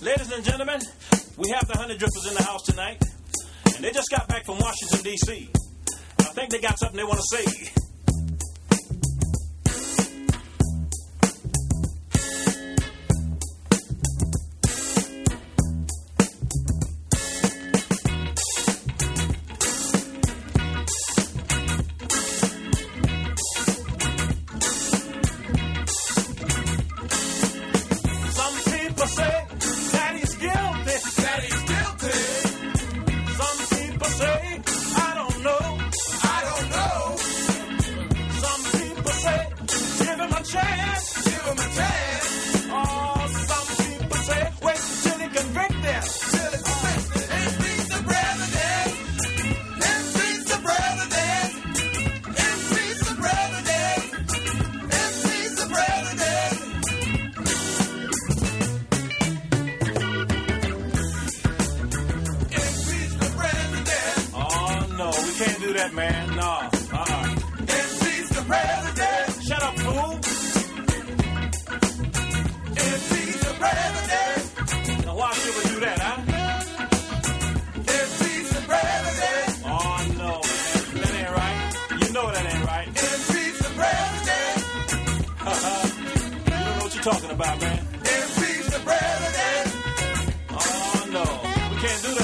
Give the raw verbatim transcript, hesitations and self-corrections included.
Ladies and gentlemen, we have the Honey Drippers in the house tonight, and they just got back from Washington, D C I think they got something they want to say. Man, no, uh-uh. Impeach the president. Shut up, fool. Impeach the president. Now, why should we do that, huh? Impeach the president. Oh, no, man. That ain't right. You know that ain't right. Impeach the president. Uh-huh. You don't know what you're talking about, man. Impeach the president. Oh, no. We can't do that.